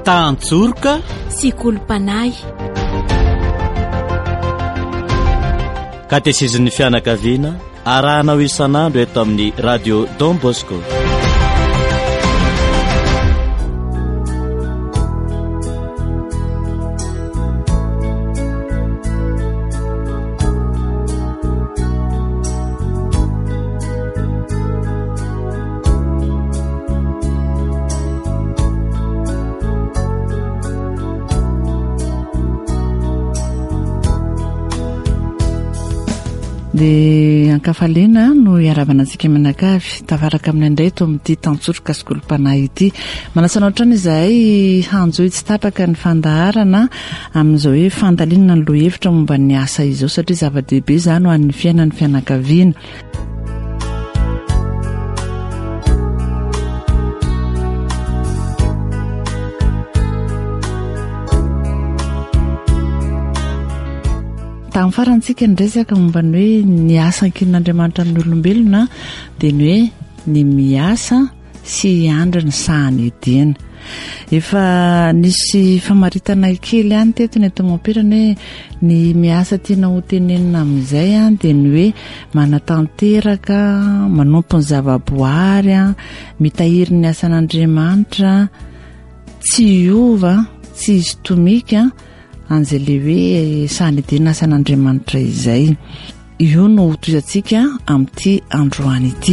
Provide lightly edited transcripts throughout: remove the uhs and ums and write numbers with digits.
Tanjoroka sy Kolompanay. Katezizin'ny fianakaviana arahanao isan'andro eto amin'ny radio Don Bosco. Dia ankafaliana no iaravana antsika menakavy tavaraka amin'ny indray to amin'ity Tanjoroka sy Kolompanay ity. Manasana ohatrany izahay hanjoy tsy tapaka ny fandaharana amin'izao hoe fandalina ny lohevitra momba ny asa izao satria zava-dehibe izany ho an'ny fiainan'ny fianakaviana. Tamin'ny farantsika nresaka momba ny hoe ny asa ankinin'Andriamanitra amin'ny olombelona dia ny hoe ny miasa sy hiandry ny sahany edena. Efa nisy famaritana kely ihany teto ny eto mampirana hoe ny miasa tiana ho tenenina amin'izay dia ny hoe manatanteraka, manompo ny zavaboary, mitahiry ny asan'Andriamanitra, tsy hiova, tsy hisy tomika an'izay le hoe sahanedena asan'Andriamanitra izay. Io no toizantsika amin'ity androany ity.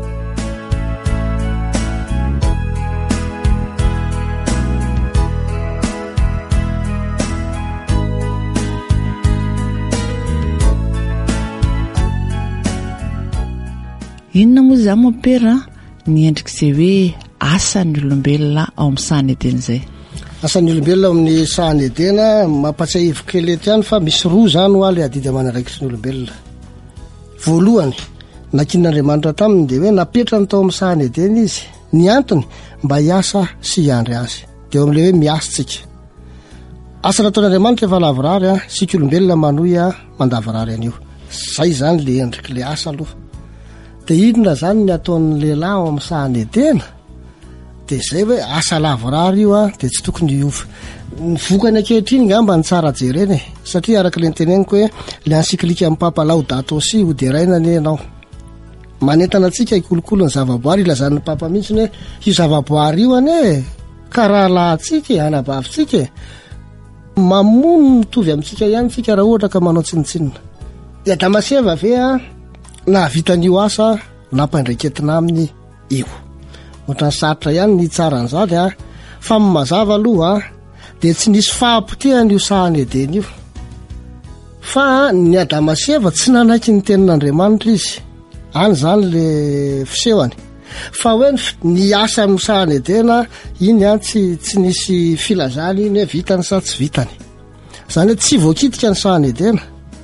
Inona moa izany mampera ny endrik'izay hoe asan'ny olombelona ao amin'ny sahanedena izay? Asan'ny olombelona amin'ny sahany edena mampatsiahy hevokely eto ihany fa misy roa izany ho aly adidy amanaraikitry ny olombelona. Voalohany, nakin'Andriamanitra taminy dia hoe napetrany tao amin'ny sahany edena izy. Ny antony mba hiasa sy hiandry azy. Dia amin'ilay hoe miasantsika. Asa nataon'Andriamanitra efa lavorary sika olombelona manohy mandavorary an'io. Zay izany le endrik'ilay asa aloha. Dia inona izany ny ataon'ny lehilahy ao amin'ny sahany edena? Dia izay hoe asa lavorary io dia tsy tokony hiova. Ny vokany ankehitriny ngamba ny tsara jereny satria araka ilay niteneniko hoe le ansiklika amin'ny Papa Laudato Si hoderaina anie ianao. Manentana antsika hikolokolo ny zavaboary ilazan'ny Papa mihitsy hoe io zavaboary io anie ka raha lahantsika anabavintsika mamono mitovy amintsika ihany tsika raha ohatra ka manao tsinitsinina. Dia Damaseva ve nahavitan'io asa nampandraiketina aminy io. Ohatrany saritra ihany ny tsaran'izany fa mazava aloha dia tsy nisy fahampotehany io sahany edena io. Fa ny Damaseva tsy nanaiky ny tenin'Andriamanitra izy. Any izany le fisehony. Fa hoe ny asa amin'ny sahany edena iny tsy nisy filazany iny hoe vitany sa tsy vitany. Izany hoe tsy voakitika ny sahany edena.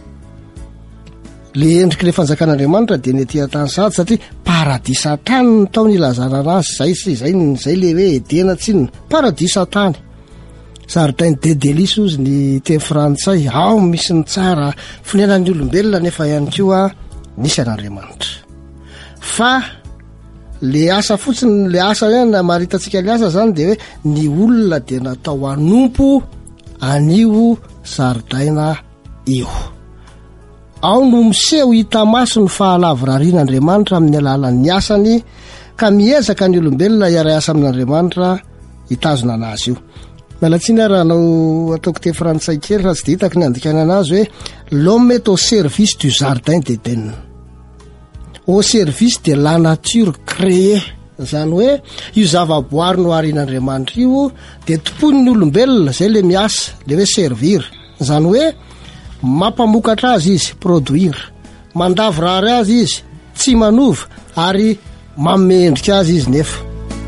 Le endriky le fanjakan'Andriamanitra dia ny etỳ an-tany sahady satria paradisa tany ny taony ilazana anazy zay le hoe edena tsinona paradisa tany. Saritainy Dédélice ozy ny teny frantsay ao misy ny tsara fonenan'ny olombelona nefa ihany koa nisy an'Andriamanitra. Fa le asa fotsiny le asa hoe maritantsika le asa zany dia hoe ny olona dia natao hanompo anio saritaina io. Ao no miseho hita maso ny fahalavorarian'Andriamanitra amin'ny alalan'ny asany ka miezaka ny olombelona hiara asa amin'Andriamanitra hitazona anazy io. Malatsiny raha ataoko te frantsay kely fa tsy dia hitako ny andikana anazy hoe l'homme est au service du jardin d'Éden. Au service de la nature créée. Izany hoe io zavaboary no arian'Andriamanitra io dia tompon'ny olombelona zay le miasa le hoe servir. Izany hoe mampamokatra azy izy produire, mandavorary azy izy tsy manova ary mamendrika azy izy nefa.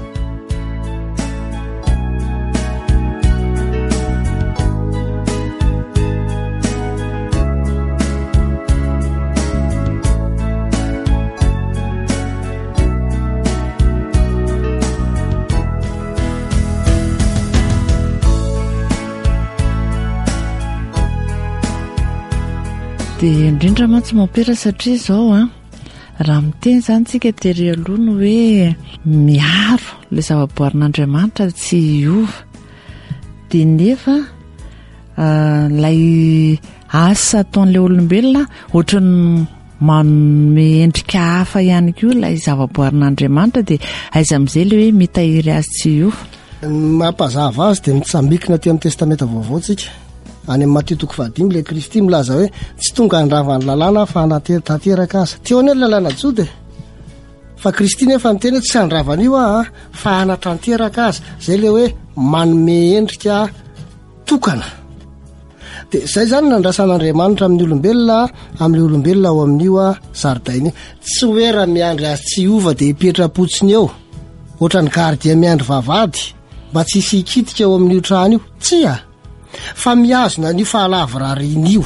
Dia indrindra mantsy mampera satria izao raha miteny izany tsika tery aloha ny hoe miaro ilay zavaboarin'Andriamanitra tsy hiova dia nefa lay asa ataon'ilay olombelona ohatra ny manome endrika hafa ihany koa ilay zavaboarin'Andriamanitra dia aiza amin'izay le hoe mitahiry azy tsy iova. Mampazava azy dia mitsambikina ty amin'ny testamenta vaovao tsika any amin'ny Matteo 5 ilay Kristy milaza hoe tsy tonga andravany lalàna fa tanteraka azy. Teo anie ny lalàna jode fa Kristy nefa ny teny hoe tsy andravana io fa anatanteraka azy zay le hoe manome endrika tokana. Dia izay zany nandrasan'Andriamanitra amin'ny olombelona amin'ilay olombelona ao amin'io zaridaina io. Tsy hoe raha miandry azy tsy iova dia hipetra-potsiny eo ohatra ny gardia miandry vavady mba tsy hisy hikitika ao amin'io trano io. Tsia fa mihazona ny fahalavorariny io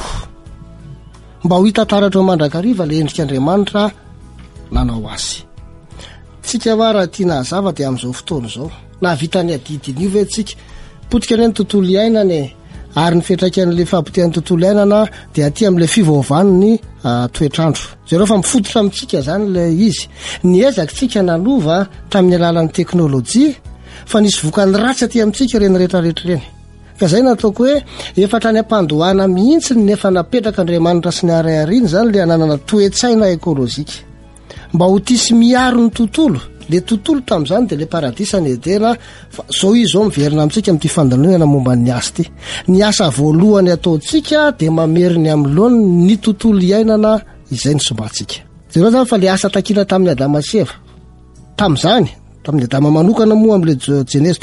mba ho hitantaratra ao mandrakariva ilay endrik'Andriamanitra nanao azy. Tsika raha tiana hazava dia amin'izao fotoana izao na vitany adidiny io ve tsika potika ny tontolo iainana ary ny fiantraikan'ilay fampitian'ny tontolo iainana dia aty amin'ilay fivaovan'ny toetrandro. Zareo fa mifototra amintsika zany ilay izy. Niezakitsika nanova tamin'ny alalan'ny teknôlôjia fa nisy vokany ratsy aty amintsika reny rehetrarehetra reny. Ka izay nataoko hoe efa trany ampandohana mihitsy nefa napetraka Andriamanitra sy ny ariariany zany ilay ananana toe-tsaina ekôlôjika mba ho tisy miaro ny tontolo. Le tontolo tamin'izany dia le paradisa ny edena fa zao izao miverina amintsika amin'ity fandalonana momba ny asa ity. Ny asa voalohany ataontsika dia mameriny amin'ny loany ny tontolo iainana izay ny sombantsika. Zero zany fa le asa takina tamin'ny Adama sy Eva tamin'izany tamin'ny Adama manokana moa amin'ilay Genèse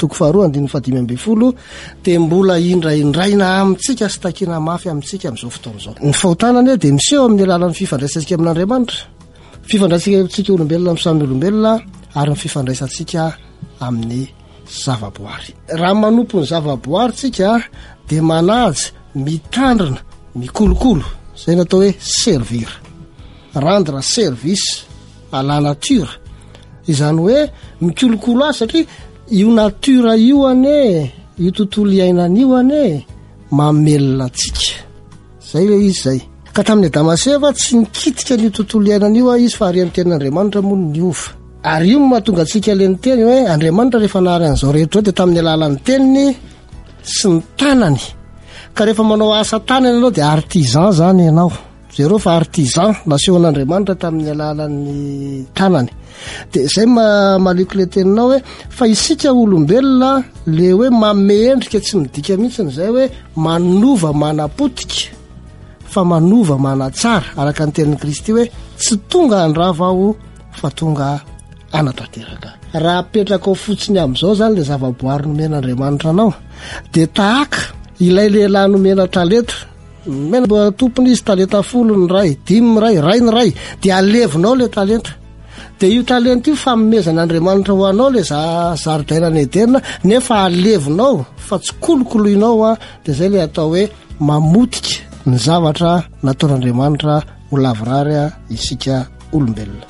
2:5 dia mbola indraindraina amintsika sy takina mafy amintsika amin'izao fotoana izao. Ny fahotanany dia miseho amin'ny alalan'ny fifandraisantsika amin'Andriamanitra, fifandraisantsika olombelona amin'ny samy olombelona ary ny fifandraisantsika amin'ny zavaboary. Raha manompo ny zavaboary tsika dia manaja, mitandrina, mikolokolo. Izay natao hoe servir, rendre service à la nature. Izany hoe mikolokolo azy satria io natura io io tontolo iainana io mamelona antsika. Zay le izy zay. Ka tamin'ny Adama sy Eva tsy nikitika ny tontolo iainana io izy fa arian'ny tenin'Andriamanitra moa ny ova. Ary io mahatonga antsika le ny teny hoe Andriamanitra rehefa nahary an'izao rehetra dia tamin'ny alalan'ny teniny sy ny tanany. Ka rehefa manao asa tanany ianao dia artisan zany ianao. Zero fa artisan nasehon'Andriamanitra tamin'ny alalan'ny tanany. Dia izay maliko le teninao hoe fa isika olombelona le hoe manome endrika tsy midika mihitsy n'izay hoe manova manapotika fa manova manatsara araka ny tenin'i Kristy hoe tsy tonga andrava aho fa tonga anatanteraka. Raha apetraka ao fotsiny amin'izao zany le zavaboary nomen'Andriamanitra anao dia tahaka ilay lehilahy nomena talenta mena tompony izy talenta 10 ny ray, 5 ray, ray ny ray dia alevinao le talenta. Dia io talenta io famomezan'Andriamanitra ho anao le zaridaina ny Edena nefa alevinao fa tsy kolokoloinao dia zay le atao hoe mamotika ny zavatra nataon'Andriamanitra ho lavorary isika olombelona.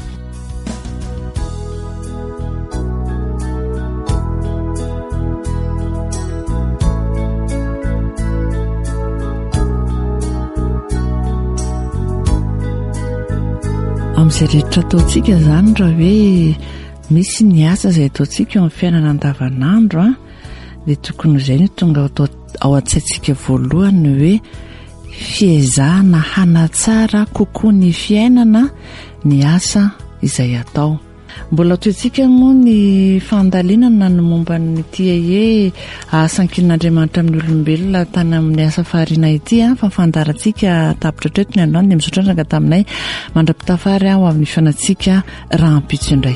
Amin'izay rehetra ataontsika zany raha hoe misy ny asa izay ataontsika eo amin'ny fiainana andavanandro dia tokony izay ny tonga ao an-tsaintsika voalohany hoe fiezahana hanatsara kokoa ny fiainana ny asa izay atao. Mbola toentsika moa ny fandalinana ny momba nyty hoe asan-kin'Andriamanitra amin'ny olombelona tany amin'ny asa fahariana ity fa fandarantsika tapitra treto ny androany dia misaotrana taminay mandra-pitafary ho amin'ny fiainantsika raha ampitso indray.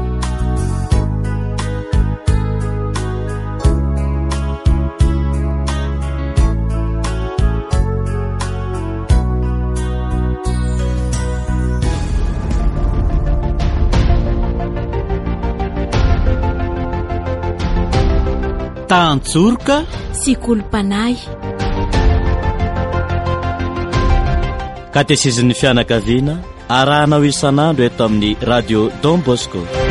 Tantsorika sy kolompanay katesezin'ny fianakaviana arahanao isan'andro eto amin'ny radio Don Bosco.